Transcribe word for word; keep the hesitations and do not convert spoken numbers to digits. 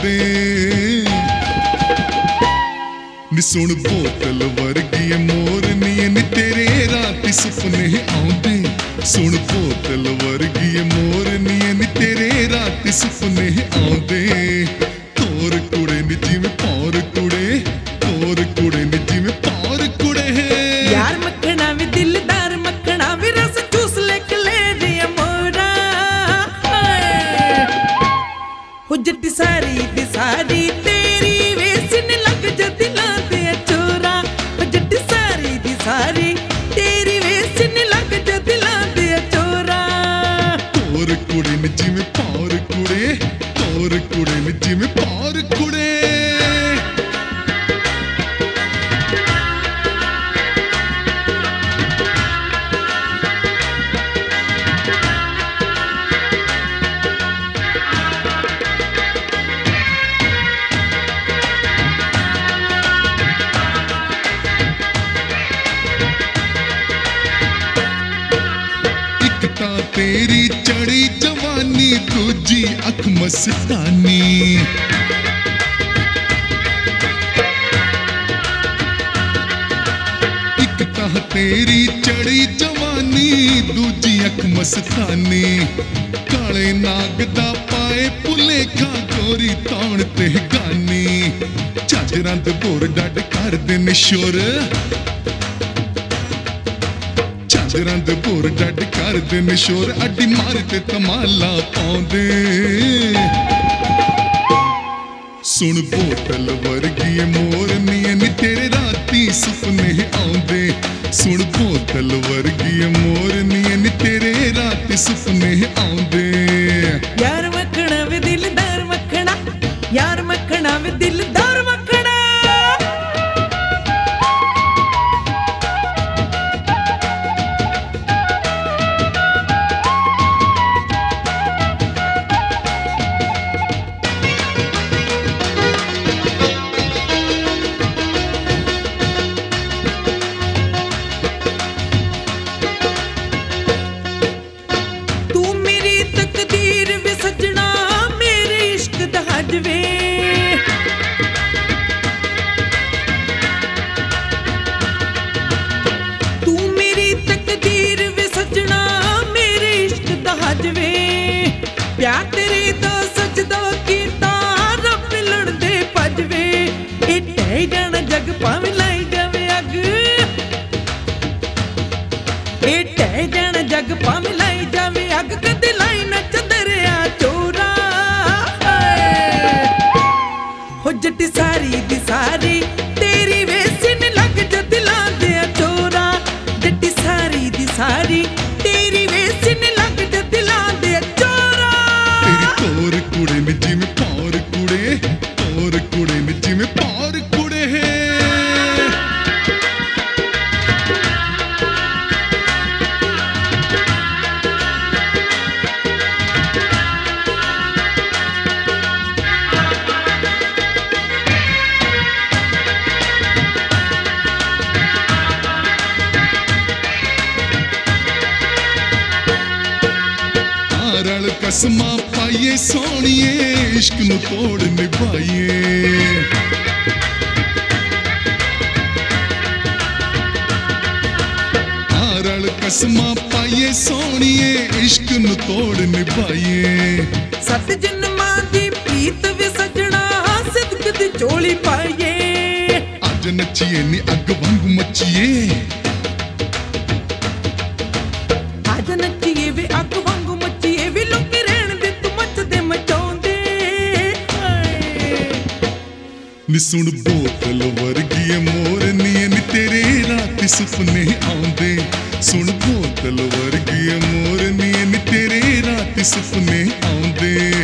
आउंदे नी सुन बोतल वर्गी मोरनी नी तेरे राती सुपने आउंदे सुन बोतल वर्गी मोरनी नी तेरे राती सुपने आउंदे तोर कुड़े नी जिवें पौर कुड़े तोर कुड़े नी जिवें पौर कुड़े यार मखना भी दिलदार मखना भी रस चूस ले कलेजे मोरा हो जट्टी सारी दी सारी तेरी वेसन लग जा दिलां दे चोरा हो जट्टी सारी दी सारी तेरी वेसन लग जा दिलां दे चोरा तोर कुड़े नी जिवें पौर कुड़े तोर कुड़े नी जिवें पौर कुड़े तेरी चढ़ी जवानी दूजी अख मस्तानी एक तां तेरी चढ़ी जवानी दूजी अख मस्तानी काले नाग दा पाए भुलेखा गोरी तौण ते गानी झाजरां दे बोर डड करदे ने शोर झाजरां दे बोर डड करदे ने शोर अड्डी मारते तमाला पाउंदे सुन बोतल वर्गी मोरनी नी तेरे राती सुपने आउंदे सुन बोतल वर्गी मोरनी नी तेरे राती सुपने आउंदे यार मखना वे दिलदार मखना यार मखना वे दिलदार मखना तू मेरी तकदीर वे सजना मेरे इश्क दा हजवे प्यार तेरे दा सजदा कीता रब मिलण दे भजवे ए टह जाना जग भावें लाई जावे अग ए टह जाना जग भावें लाई जावे अग कदे लाई ना चंदरिया चोरा हो जट्टी सारी दी सारी तेरी वेसन लग जा दिलां दे चोरा जट्टी सारी दी सारी तेरी वेसन लग जा दिलां दे चोरा तेरी तोर कुड़े में जिवें पौर कुड़े तोर कुड़े में जिवें पौर कुड़े कसमा पाइए सोनिए इश्क नू तोड़ निभाइए आरल कसमा पाइए सोनिए इश्क नू तोड़ निभाइए सत जन्मां दी प्रीत वे सजना सिदक दी चोली पाइए अज नचिए नी अग वांगू मचिए अज नचिए वे अग वांगू मचिए वे लोके रहन दे तू मचदे मचाउंदे नी सुन बोतल वर्गी मोरनी नी तेरे राती सुपने आउंदे सुन बोतल वर्गी मोरनी नी तेरे राती सुपने आउंदे